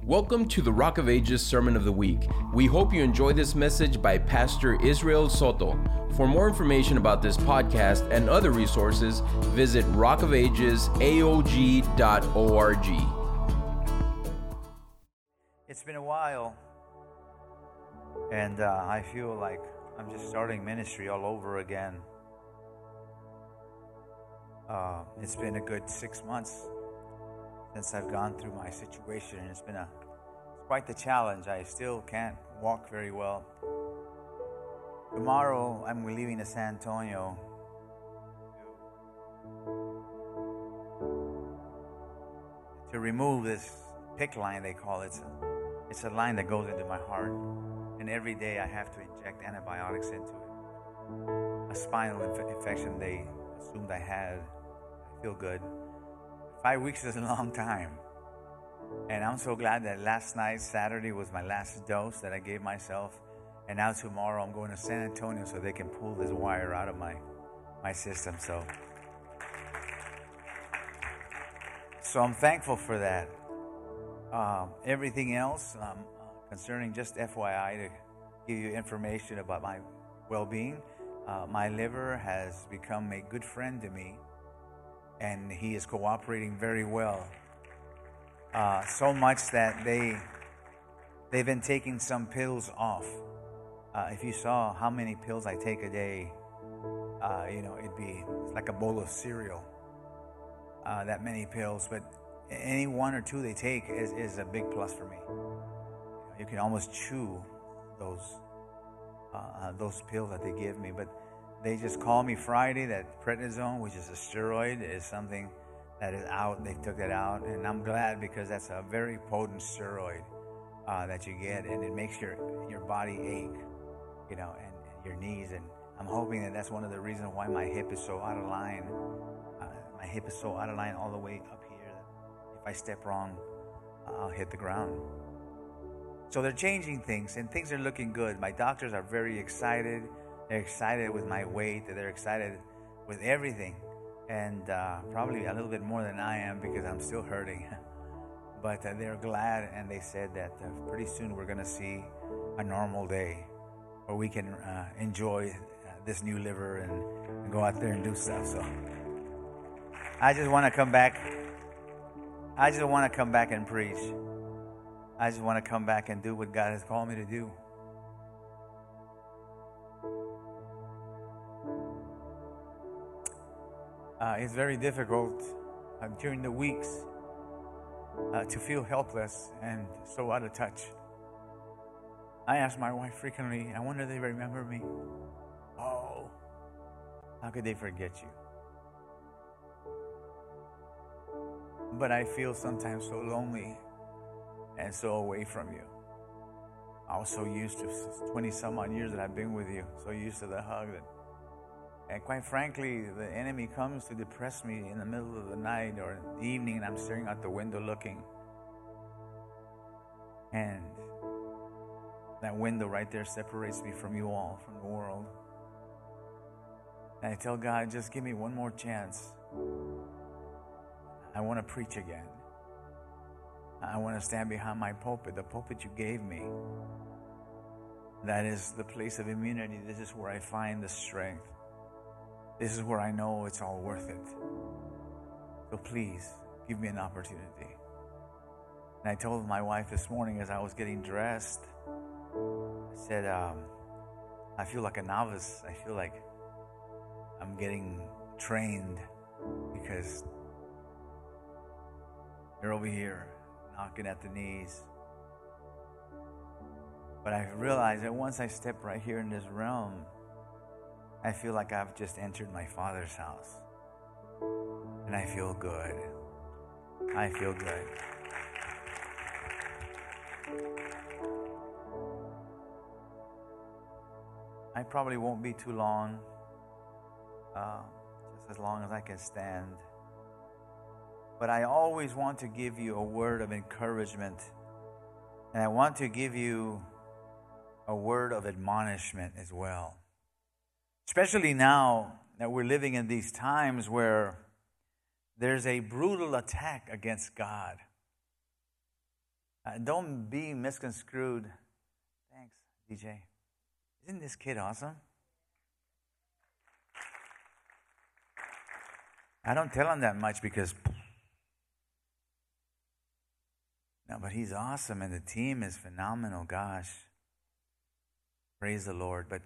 Welcome to the Rock of Ages Sermon of the Week. We hope you enjoy this message by Pastor Israel Soto. For more information about this podcast and other resources, visit rockofagesaog.org. It's been a while, and I feel like I'm just starting ministry all over again. It's been a good 6 months since I've gone through my situation, and it's quite the challenge. I still can't walk very well. Tomorrow, I'm leaving to San Antonio to remove this PICC line, they call it. It's a line that goes into my heart, and every day I have to inject antibiotics into it. A spinal infection they assumed I had. I feel good. 5 weeks is a long time. And I'm so glad that last night, Saturday, was my last dose that I gave myself. And now tomorrow I'm going to San Antonio so they can pull this wire out of my system. So I'm thankful for that. Everything else, concerning, just FYI, to give you information about my well-being, my liver has become a good friend to me. And he is cooperating very well. So much that they've been taking some pills off. If you saw how many pills I take a day, it's like a bowl of cereal. That many pills, but any one or two they take is a big plus for me. You can almost chew those pills that they give me, but they just called me Friday that prednisone, which is a steroid, is something that is out. They took that out, and I'm glad because that's a very potent steroid that you get, and it makes your body ache, and your knees. And I'm hoping that that's one of the reasons why my hip is so out of line. My hip is so out of line all the way up here that if I step wrong, I'll hit the ground. So they're changing things, and things are looking good. My doctors are very excited. They're excited with my weight. They're excited with everything. And probably a little bit more than I am because I'm still hurting. But they're glad, and they said that pretty soon we're going to see a normal day where we can enjoy this new liver and go out there and do stuff. So I just want to come back. I just want to come back and preach. I just want to come back and do what God has called me to do. It's very difficult during the weeks to feel helpless and so out of touch. I ask my wife frequently, I wonder if they remember me. Oh, how could they forget you? But I feel sometimes so lonely and so away from you. I was so used to 20 some odd years that I've been with you, so used to the hug. And quite frankly, the enemy comes to depress me in the middle of the night or the evening, and I'm staring out the window looking. And that window right there separates me from you all, from the world. And I tell God, just give me one more chance. I want to preach again. I want to stand behind my pulpit, the pulpit you gave me. That is the place of immunity. This is where I find the strength. This is where I know it's all worth it. So please, give me an opportunity. And I told my wife this morning as I was getting dressed, I said, I feel like a novice. I feel like I'm getting trained because they're over here knocking at the knees. But I realized that once I step right here in this realm, I feel like I've just entered my Father's house. And I feel good. I feel good. I probably won't be too long. Just as long as I can stand. But I always want to give you a word of encouragement. And I want to give you a word of admonishment as well. Especially now that we're living in these times where there's a brutal attack against God. Don't be misconstrued. Thanks, DJ. Isn't this kid awesome? I don't tell him that much because... No, but he's awesome and the team is phenomenal. Gosh. Praise the Lord. But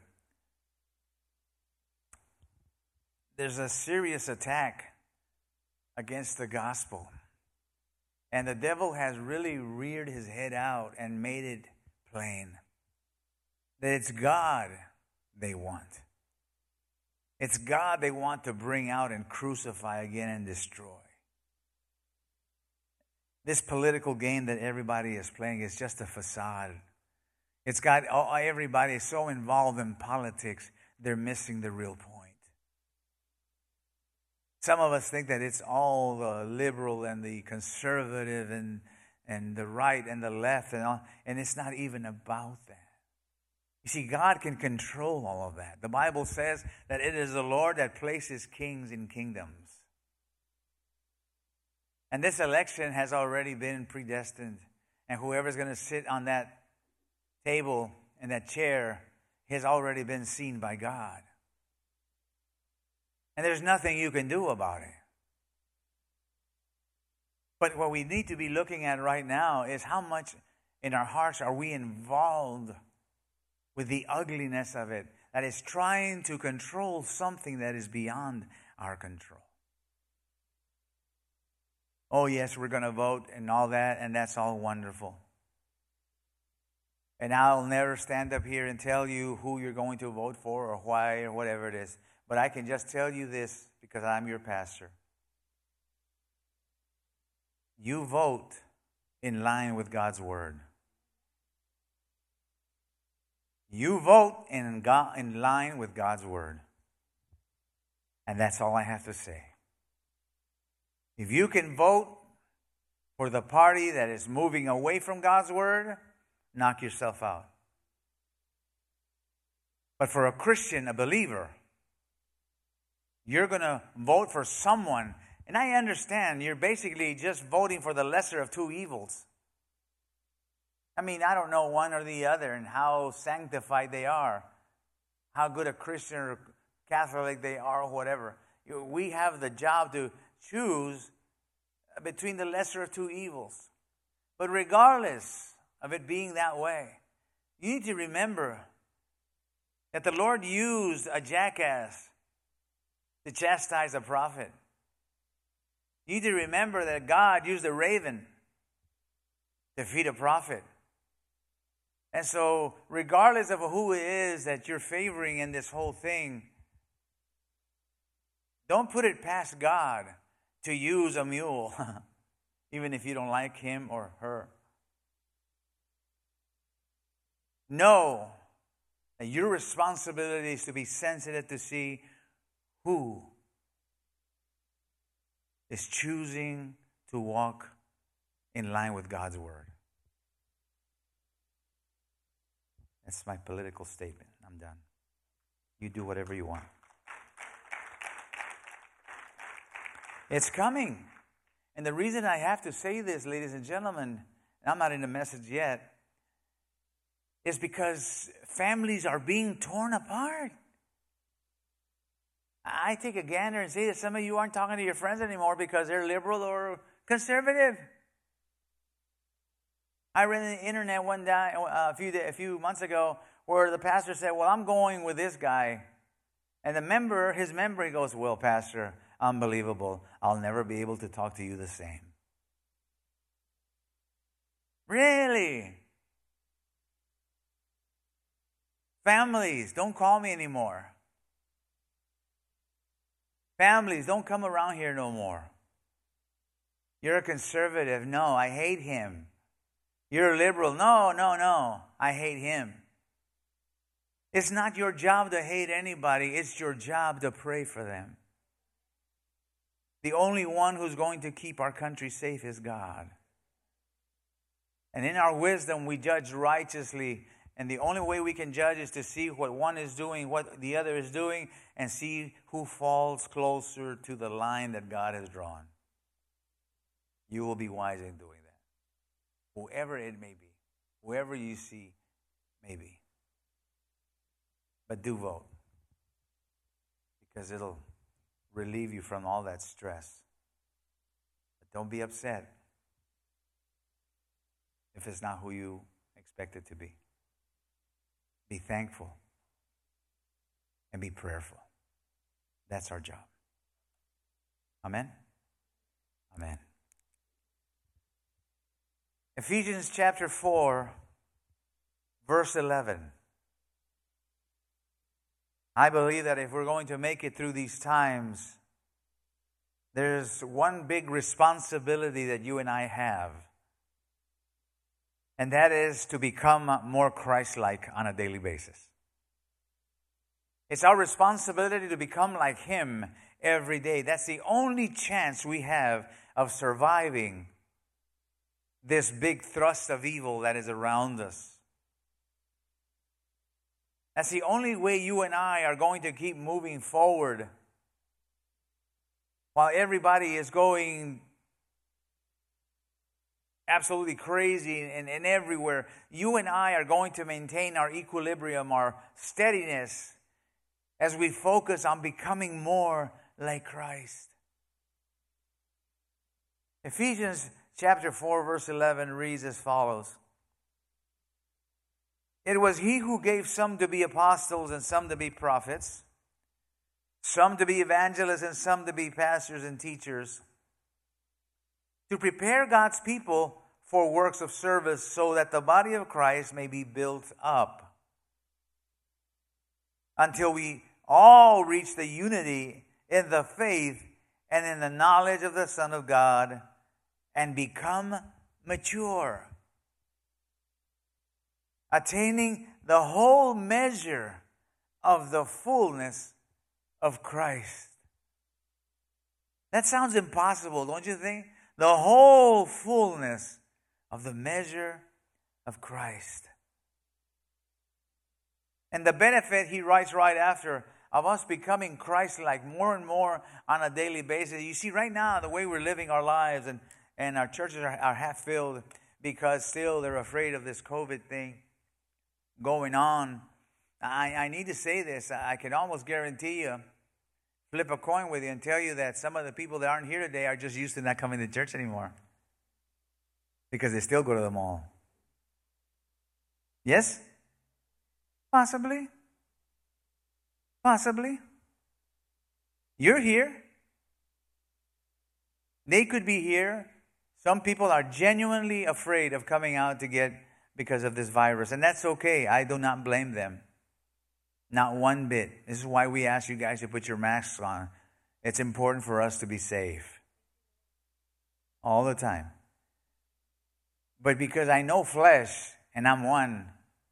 there's a serious attack against the gospel. And the devil has really reared his head out and made it plain that it's God they want. It's God they want to bring out and crucify again and destroy. This political game that everybody is playing is just a facade. It's got everybody so involved in politics, they're missing the real point. Some of us think that it's all the liberal and the conservative and the right and the left and all, and it's not even about that. You see, God can control all of that. The Bible says that it is the Lord that places kings in kingdoms. And this election has already been predestined. And whoever's going to sit on that table and that chair has already been seen by God. And there's nothing you can do about it. But what we need to be looking at right now is how much in our hearts are we involved with the ugliness of it that is trying to control something that is beyond our control. Oh, yes, we're going to vote and all that, and that's all wonderful. And I'll never stand up here and tell you who you're going to vote for or why or whatever it is. But I can just tell you this because I'm your pastor. You vote in line with God's word. You vote in line with God's word. And that's all I have to say. If you can vote for the party that is moving away from God's word, knock yourself out. But for a Christian, a believer, you're going to vote for someone. And I understand you're basically just voting for the lesser of two evils. I mean, I don't know one or the other and how sanctified they are, how good a Christian or Catholic they are or whatever. We have the job to choose between the lesser of two evils. But regardless of it being that way, you need to remember that the Lord used a jackass to chastise a prophet. You need to remember that God used a raven to feed a prophet. And so, regardless of who it is that you're favoring in this whole thing, don't put it past God to use a mule, even if you don't like him or her. Know that your responsibility is to be sensitive to see who is choosing to walk in line with God's word. That's my political statement. I'm done. You do whatever you want. It's coming. And the reason I have to say this, ladies and gentlemen, and I'm not in the message yet, is because families are being torn apart. I take a gander and say that some of you aren't talking to your friends anymore because they're liberal or conservative. I read on the internet one day, a few months ago, where the pastor said, "Well, I'm going with this guy," and his member, he goes, "Well, pastor, unbelievable. I'll never be able to talk to you the same." Really? Families, don't call me anymore. Families, don't come around here no more. You're a conservative. No, I hate him. You're a liberal. No, I hate him. It's not your job to hate anybody. It's your job to pray for them. The only one who's going to keep our country safe is God. And in our wisdom, we judge righteously. And the only way we can judge is to see what one is doing, what the other is doing, and see who falls closer to the line that God has drawn. You will be wise in doing that. Whoever it may be. Whoever you see may be. But do vote. Because it'll relieve you from all that stress. But don't be upset if it's not who you expect it to be. Be thankful and be prayerful. That's our job. Amen? Amen. Ephesians chapter 4, verse 11. I believe that if we're going to make it through these times, there's one big responsibility that you and I have. And that is to become more Christ-like on a daily basis. It's our responsibility to become like Him every day. That's the only chance we have of surviving this big thrust of evil that is around us. That's the only way you and I are going to keep moving forward while everybody is going absolutely crazy and everywhere. You and I are going to maintain our equilibrium, our steadiness, as we focus on becoming more like Christ. Ephesians chapter 4, verse 11 reads as follows. It was He who gave some to be apostles and some to be prophets, some to be evangelists and some to be pastors and teachers, to prepare God's people for works of service so that the body of Christ may be built up until we all reach the unity in the faith and in the knowledge of the Son of God and become mature, attaining the whole measure of the fullness of Christ. That sounds impossible, don't you think? The whole fullness of the measure of Christ. And the benefit, he writes right after, of us becoming Christ-like more and more on a daily basis. You see, right now, the way we're living our lives and our churches are half filled because still they're afraid of this COVID thing going on. I need to say this. I can almost guarantee you, flip a coin with you and tell you that some of the people that aren't here today are just used to not coming to church anymore because they still go to the mall. Yes? Possibly. Possibly. You're here. They could be here. Some people are genuinely afraid of coming out because of this virus. And that's okay. I do not blame them. Not one bit. This is why we ask you guys to put your masks on. It's important for us to be safe. All the time. But because I know flesh, and I'm one,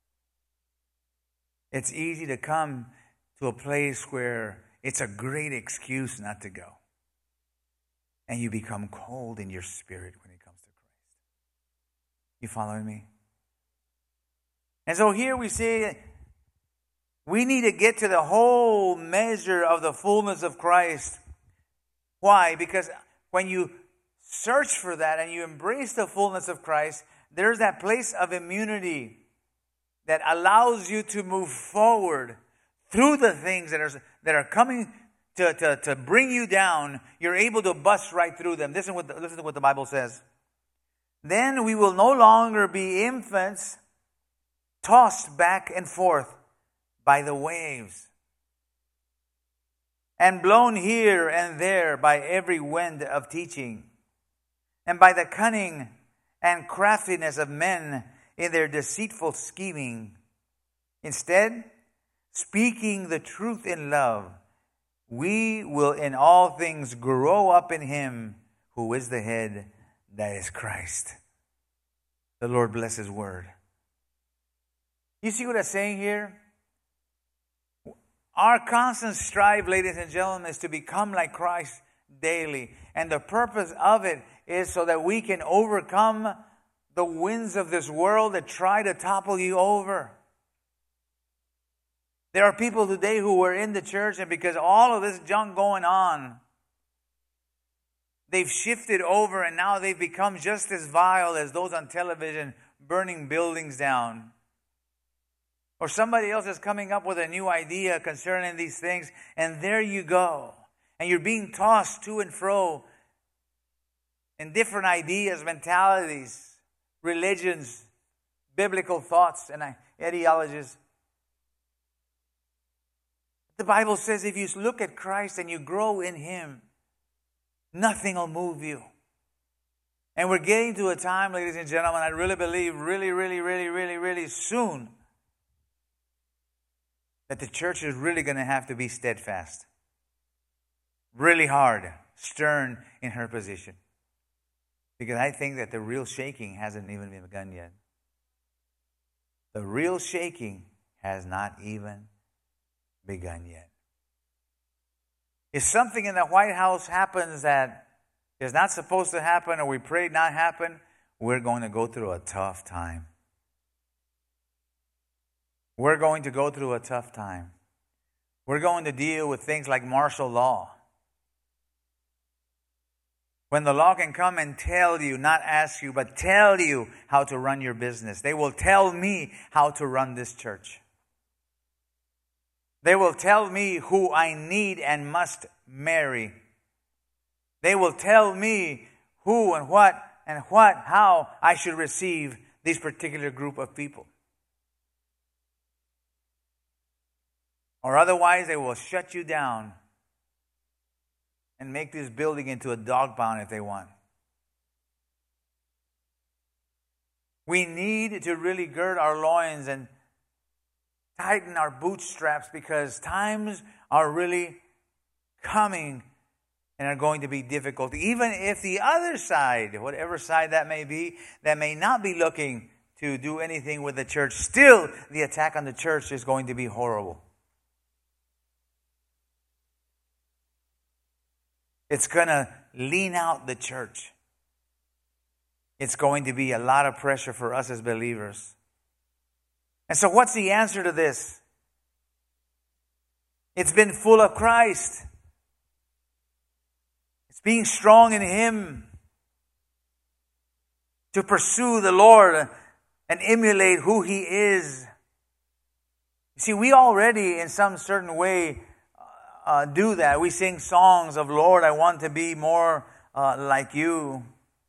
it's easy to come to a place where it's a great excuse not to go. And you become cold in your spirit when it comes to Christ. You following me? And so here we see we need to get to the whole measure of the fullness of Christ. Why? Because when you search for that and you embrace the fullness of Christ, there's that place of immunity that allows you to move forward through the things that are coming to bring you down. You're able to bust right through them. Listen to what the Bible says. Then we will no longer be infants tossed back and forth by the waves and blown here and there by every wind of teaching and by the cunning and craftiness of men in their deceitful scheming. Instead, speaking the truth in love, we will in all things grow up in Him who is the head, that is Christ. The Lord bless His word. You see what I'm saying here? Our constant strive, ladies and gentlemen, is to become like Christ daily. And the purpose of it is so that we can overcome the winds of this world that try to topple you over. There are people today who were in the church, and because all of this junk going on, They've shifted over and now they've become just as vile as those on television burning buildings down. Or somebody else is coming up with a new idea concerning these things, and there you go. And you're being tossed to and fro in different ideas, mentalities, religions, biblical thoughts, and ideologies. The Bible says if you look at Christ and you grow in Him, nothing will move you. And we're getting to a time, ladies and gentlemen, I really believe really soon that the church is really going to have to be steadfast. Really hard, stern in her position. Because I think that the real shaking hasn't even begun yet. The real shaking has not even begun yet. If something in the White House happens that is not supposed to happen, or we pray not happen, we're going to go through a tough time. We're going to go through a tough time. We're going to deal with things like martial law. When the law can come and tell you, not ask you, but tell you how to run your business. They will tell me how to run this church. They will tell me who I need and must marry. They will tell me who and how I should receive this particular group of people. Or otherwise, they will shut you down and make this building into a dog pound if they want. We need to really gird our loins and tighten our bootstraps, because times are really coming and are going to be difficult. Even if the other side, whatever side that may be, that may not be looking to do anything with the church, still the attack on the church is going to be horrible. It's going to lean out the church. It's going to be a lot of pressure for us as believers. And so what's the answer to this? It's been full of Christ. It's being strong in Him. To pursue the Lord and emulate who He is. You see, we already in some certain way do that. We sing songs of, Lord, I want to be more like you.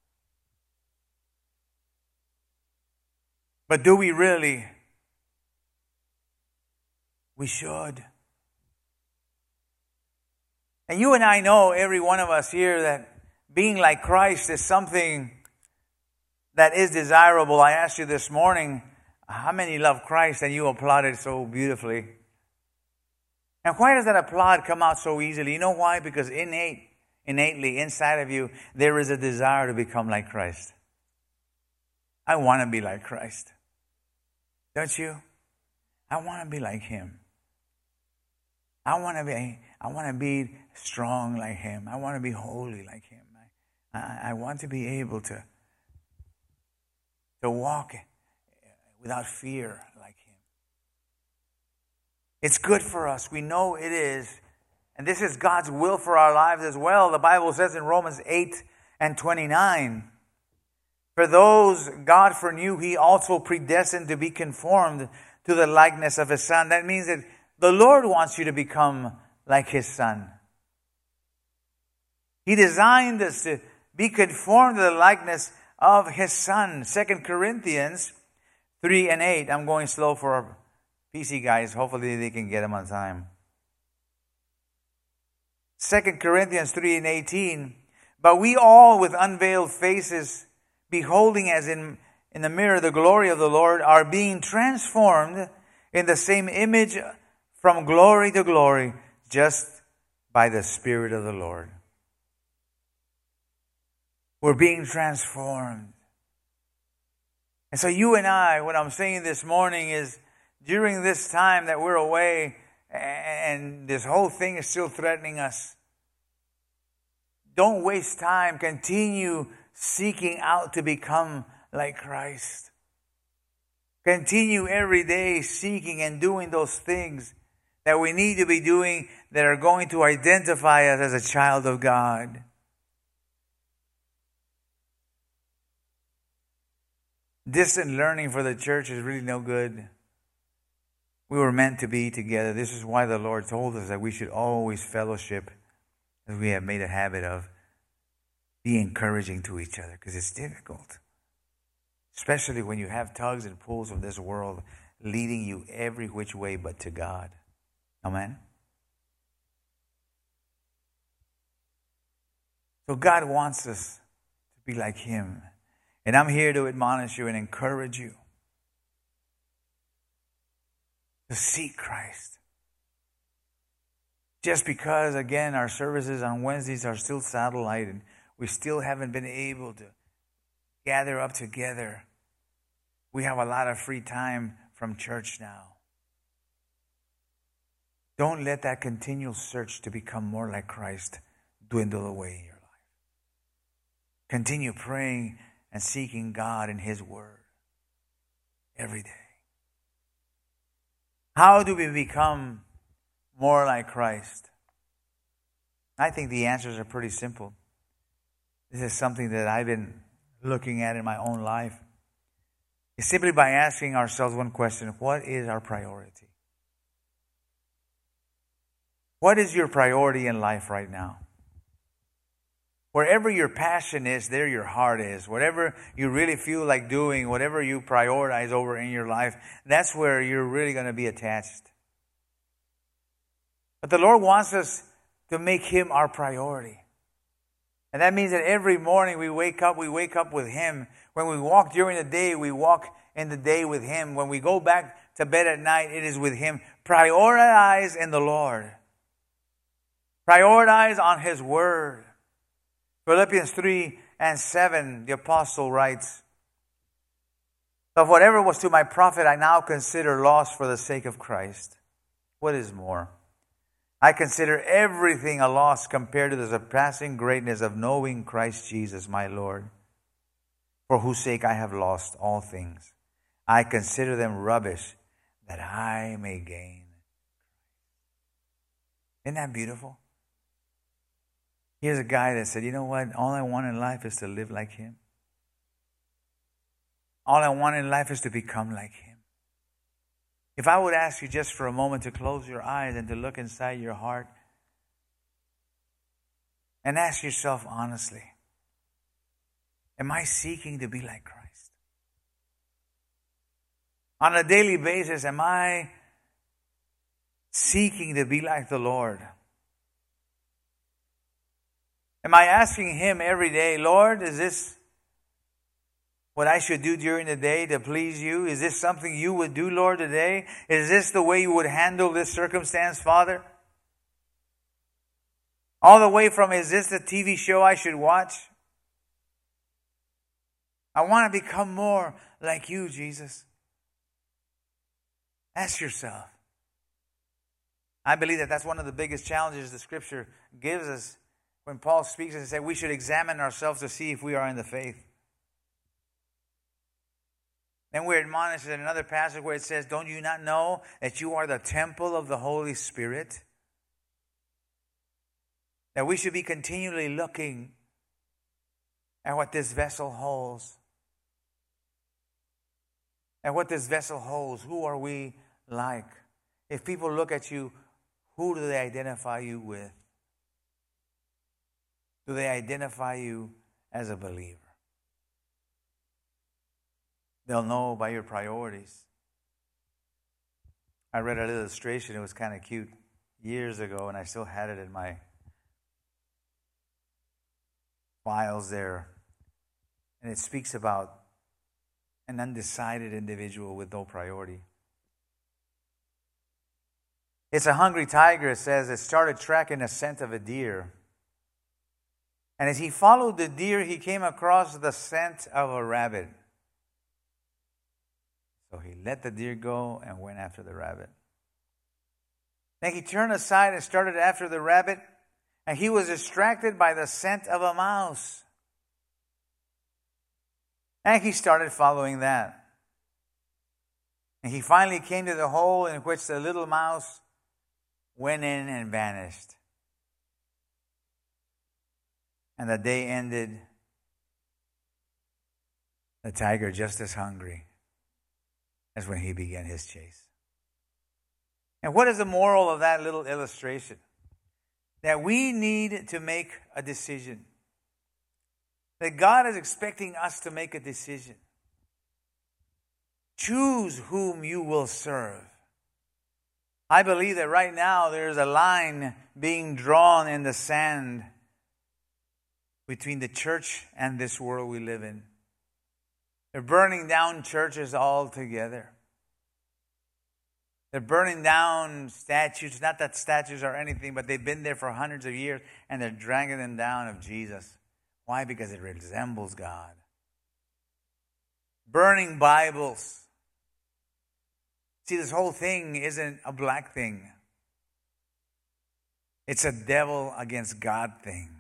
But do we really? We should. And you and I know, every one of us here, that being like Christ is something that is desirable. I asked you this morning, how many love Christ? And you applauded so beautifully. And why does that applaud come out so easily? You know why? Because innately, inside of you, there is a desire to become like Christ. I want to be like Christ. Don't you? I want to be like Him. I want to be strong like Him. I want to be holy like Him. I want to be able to walk without fear like Him. It's good for us. We know it is. And this is God's will for our lives as well. The Bible says in Romans 8:29, for those God foreknew, He also predestined to be conformed to the likeness of His Son. That means that the Lord wants you to become like His Son. He designed us to be conformed to the likeness of His Son. 2 Corinthians 3:8. I'm going slow for our PC guys. Hopefully they can get them on time. 2 Corinthians 3:18. But we all with unveiled faces, beholding as in the mirror the glory of the Lord, are being transformed in the same image from glory to glory, just by the Spirit of the Lord. We're being transformed. And so you and I, what I'm saying this morning is, during this time that we're away and this whole thing is still threatening us, don't waste time. Continue seeking out to become like Christ. Continue every day seeking and doing those things that we need to be doing that are going to identify us as a child of God. Distant learning for the church is really no good. We were meant to be together. This is why the Lord told us that we should always fellowship, as we have made a habit of. Be encouraging to each other, because it's difficult. Especially when you have tugs and pulls of this world leading you every which way but to God. Amen? So God wants us to be like Him. And I'm here to admonish you and encourage you to seek Christ. Just because, again, our services on Wednesdays are still satellite and we still haven't been able to gather up together. We have a lot of free time from church now. Don't let that continual search to become more like Christ dwindle away in your life. Continue praying and seeking God in His Word every day. How do we become more like Christ? I think the answers are pretty simple. This is something that I've been looking at in my own life. It's simply by asking ourselves one question: what is our priority? What is your priority in life right now? Wherever your passion is, there your heart is. Whatever you really feel like doing, whatever you prioritize over in your life, that's where you're really going to be attached. But the Lord wants us to make Him our priority. And that means that every morning we wake up with Him. When we walk during the day, we walk in the day with Him. When we go back to bed at night, it is with Him. Prioritize in the Lord. Prioritize on His Word. Philippians 3:7, the apostle writes, "Of whatever was to my profit, I now consider loss for the sake of Christ. What is more? I consider everything a loss compared to the surpassing greatness of knowing Christ Jesus, my Lord, for whose sake I have lost all things. I consider them rubbish, that I may gain." Isn't that beautiful? Here's a guy that said, you know what? All I want in life is to live like Him. All I want in life is to become like Him. If I would ask you just for a moment to close your eyes and to look inside your heart and ask yourself honestly, am I seeking to be like Christ? On a daily basis, am I seeking to be like the Lord? Am I asking Him every day, Lord, is this what I should do during the day to please You? Is this something You would do, Lord, today? Is this the way You would handle this circumstance, Father? All the way from, is this the TV show I should watch? I want to become more like You, Jesus. Ask yourself. I believe that that's one of the biggest challenges the Scripture gives us when Paul speaks and says we should examine ourselves to see if we are in the faith. Then we're admonished in another passage where it says, don't you not know that you are the temple of the Holy Spirit? That we should be continually looking at what this vessel holds. And what this vessel holds. Who are we like? If people look at you, who do they identify you with? Do they identify you as a believer? They'll know by your priorities. I read an illustration. It was kind of cute years ago, and I still had it in my files there. And it speaks about an undecided individual with no priority. It's a hungry tiger, it says, that started tracking the scent of a deer. And as he followed the deer, he came across the scent of a rabbit. So he let the deer go and went after the rabbit. Then he turned aside and started after the rabbit, and he was distracted by the scent of a mouse. And he started following that. And he finally came to the hole in which the little mouse went in and vanished. And the day ended. the tiger just as hungry as when he began his chase. And what is the moral of that little illustration? That we need to make a decision. That God is expecting us to make a decision. Choose whom you will serve. I believe that right now there's a line being drawn in the sand between the church and this world we live in. They're burning down churches altogether. They're burning down statues. Not that statues are anything, but they've been there for hundreds of years, and they're dragging them down of Jesus. Why? Because it resembles God. Burning Bibles. See, this whole thing isn't a black thing. It's a devil against God thing.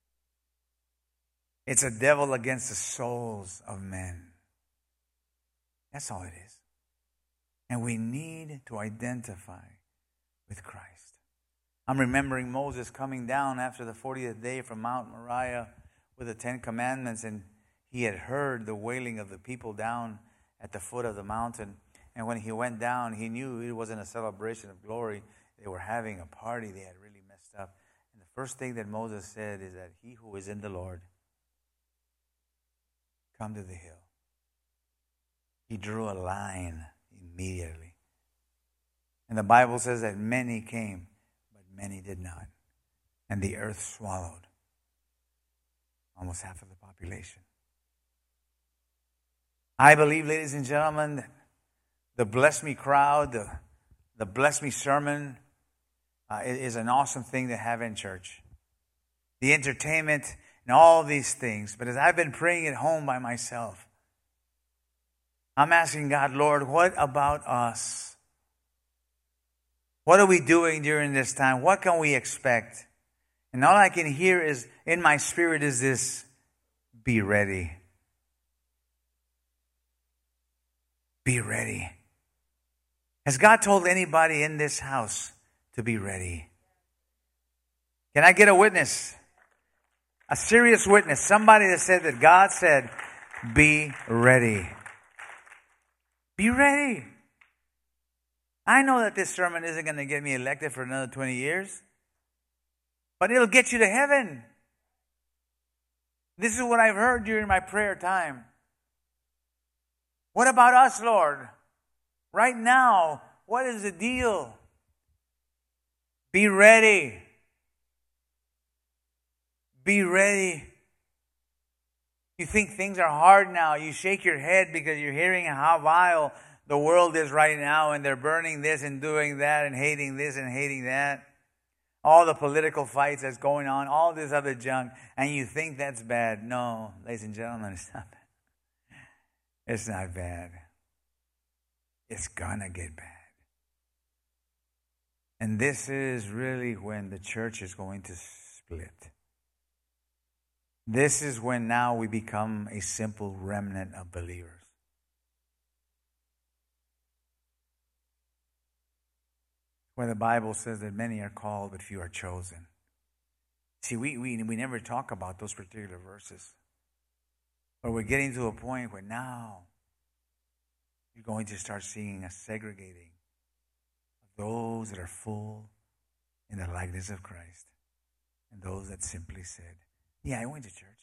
It's a devil against the souls of men. That's all it is. And we need to identify with Christ. I'm remembering Moses coming down after the 40th day from Mount Moriah with the 10 Commandments, and he had heard the wailing of the people down at the foot of the mountain. And when he went down, he knew it wasn't a celebration of glory. They were having a party. They had really messed up. And the first thing that Moses said is that he who is in the Lord, come to the hill. He drew a line immediately. And the Bible says that many came, but many did not. And the earth swallowed almost half of the population. I believe, ladies and gentlemen, that the Bless Me crowd, the Bless Me sermon is an awesome thing to have in church. The entertainment and all these things. But as I've been praying at home by myself, I'm asking God, Lord, what about us? What are we doing during this time? What can we expect? And all I can hear is, in my spirit, is this: be ready. Be ready. Has God told anybody in this house to be ready? Can I get a witness? A serious witness. Somebody that said that God said, be ready. Be ready. I know that this sermon isn't going to get me elected for another 20 years. But it'll get you to heaven. This is what I've heard during my prayer time. What about us, Lord? Right now, what is the deal? Be ready. Be ready. You think things are hard now. You shake your head because you're hearing how vile the world is right now, and they're burning this and doing that and hating this and hating that. All the political fights that's going on, all this other junk, and you think that's bad. No, ladies and gentlemen, it's not bad. It's not bad. It's gonna get bad. And this is really when the church is going to split. This is when now we become a simple remnant of believers. Where the Bible says that many are called, but few are chosen. See, we never talk about those particular verses. But we're getting to a point where now you're going to start seeing a segregating of those that are full in the likeness of Christ and those that simply said, yeah, I went to church.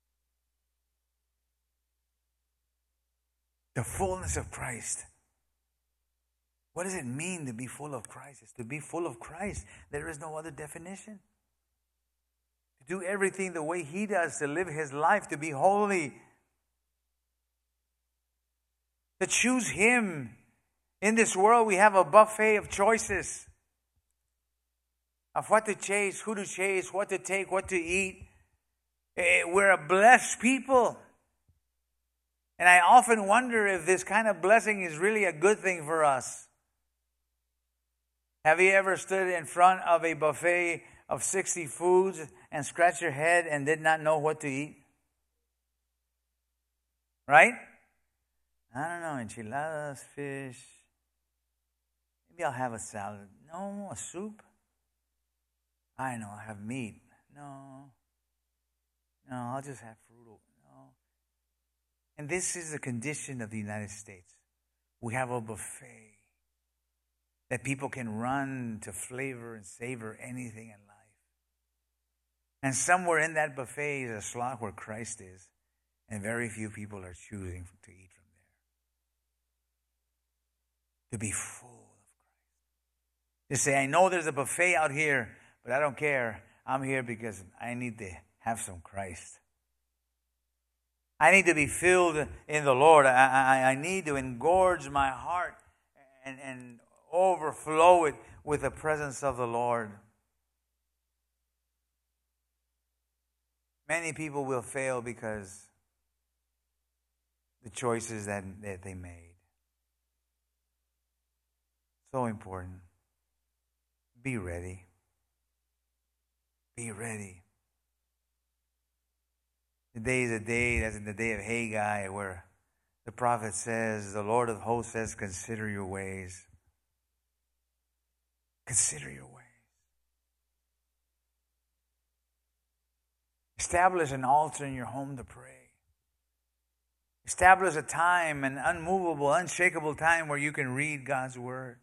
The fullness of Christ. What does it mean to be full of Christ? It's to be full of Christ. There is no other definition. To do everything the way He does, to live His life, to be holy. To choose Him. In this world, we have a buffet of choices. Of what to chase, who to chase, what to take, what to eat. We're a blessed people. And I often wonder if this kind of blessing is really a good thing for us. Have you ever stood in front of a buffet of 60 foods and scratched your head and did not know what to eat? Right? I don't know, enchiladas, fish. Maybe I'll have a salad. No, a soup? I know, I'll have meat. No, I'll just have fruit. No. And this is the condition of the United States. We have a buffet that people can run to flavor and savor anything in life. And somewhere in that buffet is a slot where Christ is, and very few people are choosing to eat from there. To be full of Christ. To say, I know there's a buffet out here, but I don't care. I'm here because I need to have some Christ. I need to be filled in the Lord. I need to engorge my heart and overflow it with the presence of the Lord. Many people will fail because the choices that they made. So important. Be ready. Be ready. Today is a day, that's in the day of Haggai, where the prophet says, the Lord of hosts says, consider your ways. Consider your ways. Establish an altar in your home to pray. Establish a time, an unmovable, unshakable time where you can read God's Word.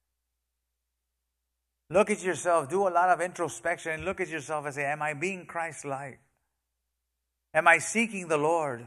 Look at yourself. Do a lot of introspection and look at yourself and say, am I being Christ-like? Am I seeking the Lord?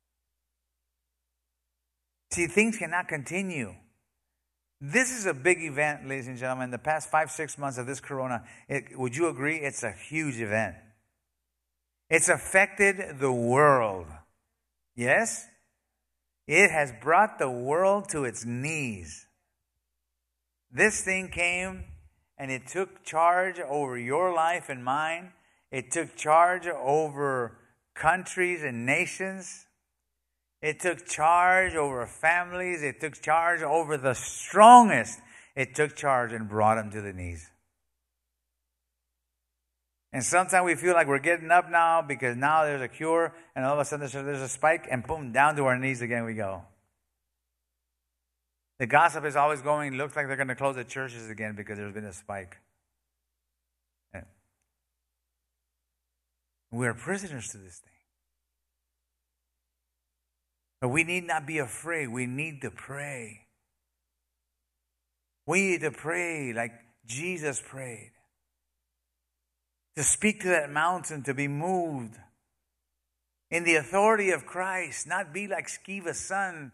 See, things cannot continue. This is a big event, ladies and gentlemen. The past 5-6 months of this corona, would you agree? It's a huge event. It's affected the world. Yes? It has brought the world to its knees. This thing came and it took charge over your life and mine. It took charge over countries and nations. It took charge over families. It took charge over the strongest. It took charge and brought them to the knees. And sometimes we feel like we're getting up now because now there's a cure, and all of a sudden there's a spike, and boom, down to our knees again we go. The gossip is always going, looks like they're going to close the churches again because there's been a spike. And we are prisoners to this thing. But we need not be afraid. We need to pray. We need to pray like Jesus prayed. To speak to that mountain, to be moved in the authority of Christ, not be like Skeva's son,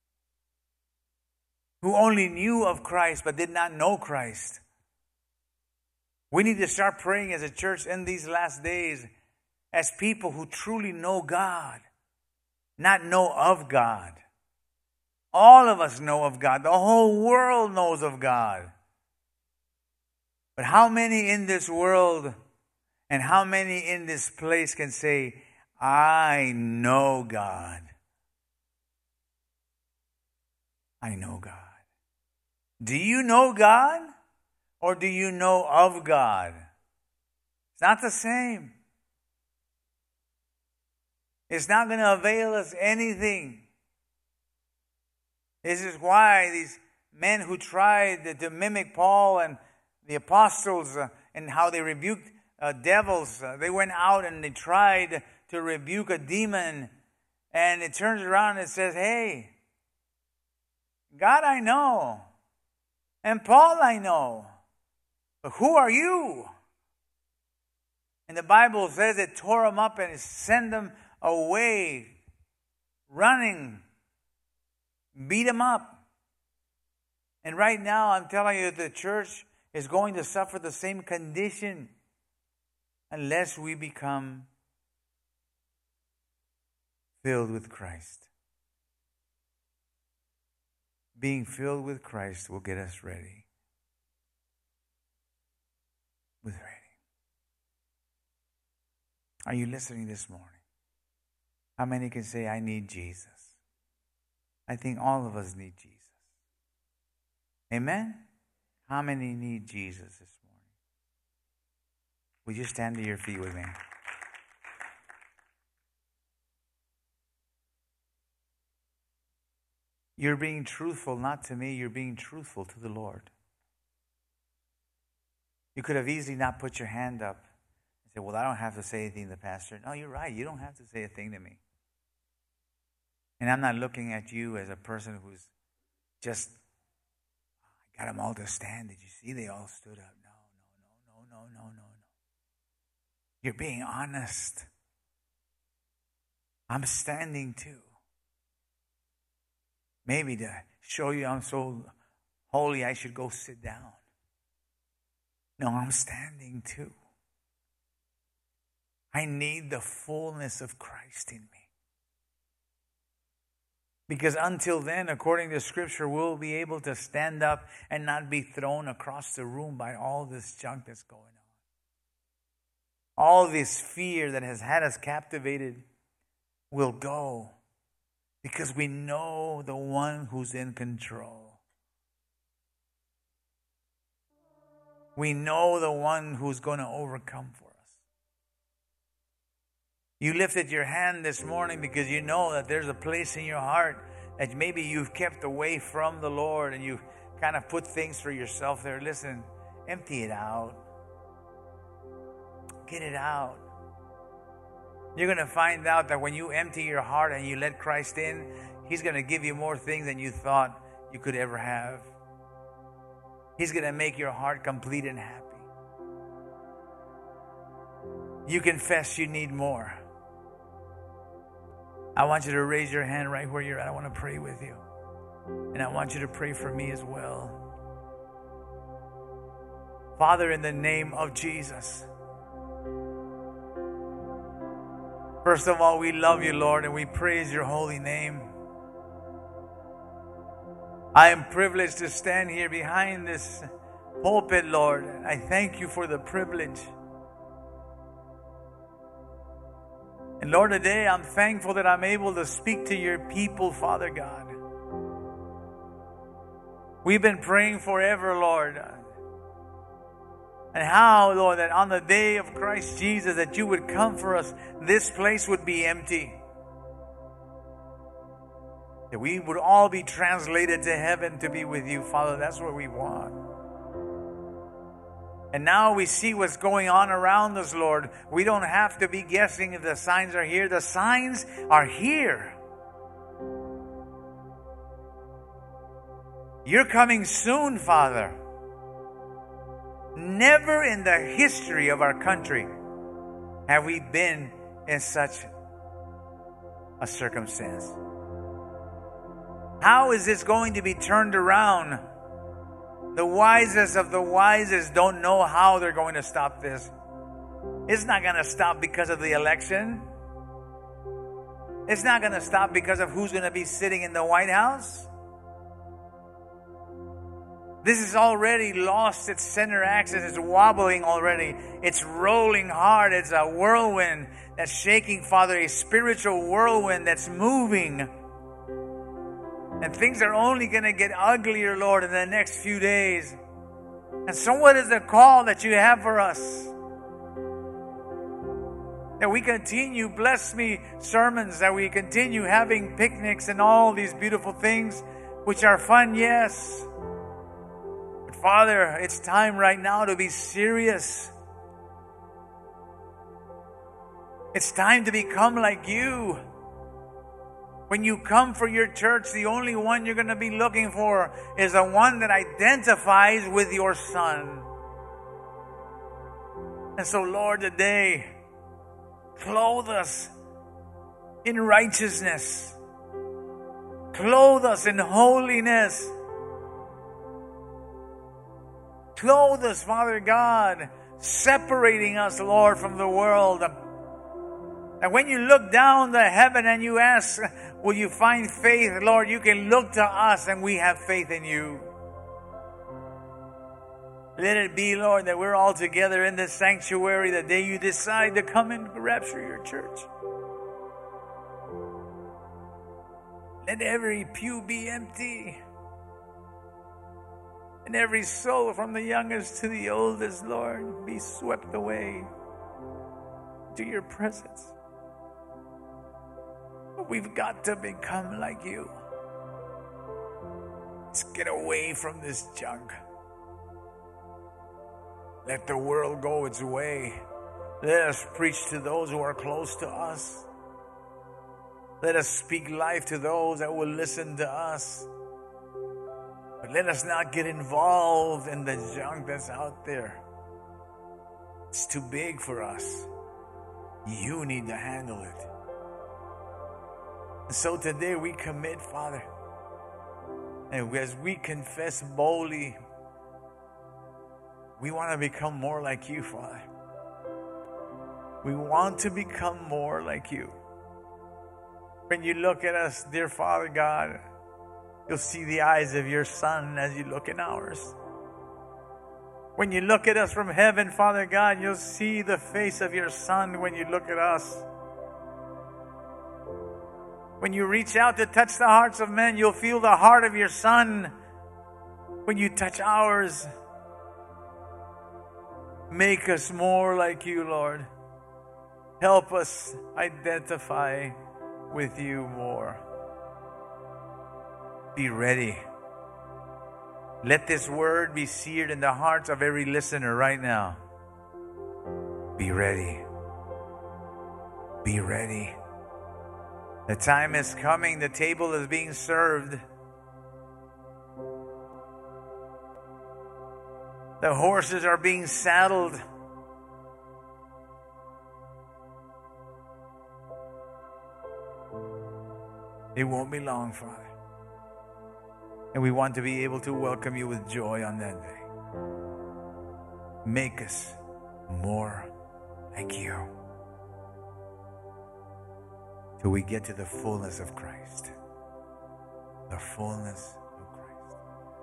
who only knew of Christ but did not know Christ. We need to start praying as a church in these last days as people who truly know God, not know of God. All of us know of God. The whole world knows of God. But how many in this world and how many in this place can say, I know God? I know God. Do you know God or do you know of God? It's not the same. It's not going to avail us anything. This is why these men who tried to mimic Paul and the apostles and how they rebuked devils, they went out and they tried to rebuke a demon, and it turns around and says, hey, God I know, and Paul I know, but who are you? And the Bible says it tore them up and it sent them away, running, beat them up. And right now, I'm telling you, the church is going to suffer the same condition unless we become filled with Christ. Being filled with Christ will get us ready. With ready. Are you listening this morning? How many can say, I need Jesus? I think all of us need Jesus. Amen? How many need Jesus this morning? Would you stand to your feet with me? You're being truthful, not to me. You're being truthful to the Lord. You could have easily not put your hand up and said, well, I don't have to say anything to the pastor. No, you're right. You don't have to say a thing to me. And I'm not looking at you as a person who's just, I got them all to stand. Did you see they all stood up? No. You're being honest. I'm standing too. Maybe to show you I'm so holy, I should go sit down. No, I'm standing too. I need the fullness of Christ in me. Because until then, according to Scripture, we'll be able to stand up and not be thrown across the room by all this junk that's going on. All this fear that has had us captivated will go because we know the one who's in control. We know the one who's going to overcome for us. You lifted your hand this morning because you know that there's a place in your heart that maybe you've kept away from the Lord and you've kind of put things for yourself there. Listen, empty it out. Get it out. You're going to find out that when you empty your heart and you let Christ in, He's going to give you more things than you thought you could ever have. He's going to make your heart complete and happy. You confess you need more. I want you to raise your hand right where you're at. I want to pray with you. And I want you to pray for me as well. Father, in the name of Jesus. First of all, we love you, Lord, and we praise your holy name. I am privileged to stand here behind this pulpit, Lord. I thank you for the privilege. And Lord, today I'm thankful that I'm able to speak to your people, Father God. We've been praying forever, Lord. And how, Lord, that on the day of Christ Jesus, that you would come for us, this place would be empty. That we would all be translated to heaven to be with you, Father. That's what we want. And now we see what's going on around us, Lord. We don't have to be guessing if the signs are here. The signs are here. You're coming soon, Father. Never in the history of our country have we been in such a circumstance. How is this going to be turned around? The wisest of the wisest don't know how they're going to stop this. It's not going to stop because of the election. It's not going to stop because of who's going to be sitting in the White House. This has already lost its center axis. It's wobbling already. It's rolling hard. It's a whirlwind that's shaking, Father, a spiritual whirlwind that's moving. And things are only going to get uglier, Lord, in the next few days. And so what is the call that you have for us? That we continue, bless me, sermons, that we continue having picnics and all these beautiful things, which are fun, yes. But Father, it's time right now to be serious. It's time to become like you. When you come for your church, the only one you're going to be looking for is the one that identifies with your Son. And so, Lord, today, clothe us in righteousness. Clothe us in holiness. Clothe us, Father God, separating us, Lord, from the world. And when you look down to heaven and you ask, will you find faith? Lord, you can look to us and we have faith in you. Let it be, Lord, that we're all together in this sanctuary the day you decide to come and rapture your church. Let every pew be empty. And every soul from the youngest to the oldest, Lord, be swept away to your presence. We've got to become like you. Let's get away from this junk. Let the world go its way. Let us preach to those who are close to us. Let us speak life to those that will listen to us. But let us not get involved in the junk that's out there. It's too big for us. You need to handle it. And so today we commit, Father. And as we confess boldly, we want to become more like you, Father. We want to become more like you. When you look at us, dear Father God, you'll see the eyes of your Son as you look in ours. When you look at us from heaven, Father God, you'll see the face of your Son when you look at us. When you reach out to touch the hearts of men, you'll feel the heart of your Son when you touch ours. Make us more like you, Lord. Help us identify with you more. Be ready. Let this word be seared in the hearts of every listener right now. Be ready. Be ready. The time is coming. The table is being served. The horses are being saddled. It won't be long, Father. And we want to be able to welcome you with joy on that day. Make us more like you. Till we get to the fullness of Christ. The fullness of Christ.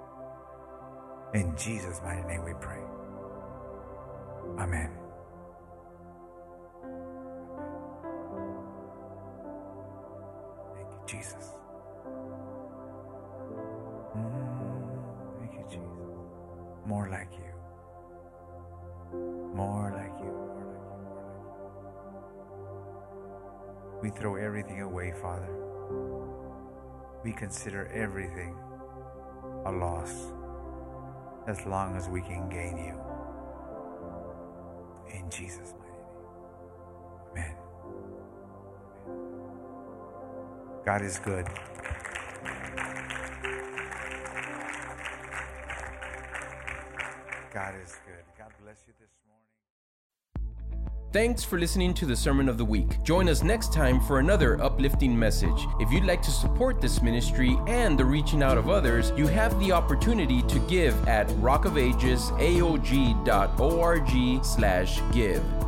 In Jesus' mighty name we pray. Amen. Thank you, Jesus. Thank you, Jesus. More like you. More like you. More like you. More like you. We throw everything away, Father. We consider everything a loss as long as we can gain you. In Jesus' mighty name. Amen. God is good. God is good. God bless you this morning. Thanks for listening to the Sermon of the Week. Join us next time for another uplifting message. If you'd like to support this ministry and the reaching out of others, you have the opportunity to give at rockofagesaog.org/give.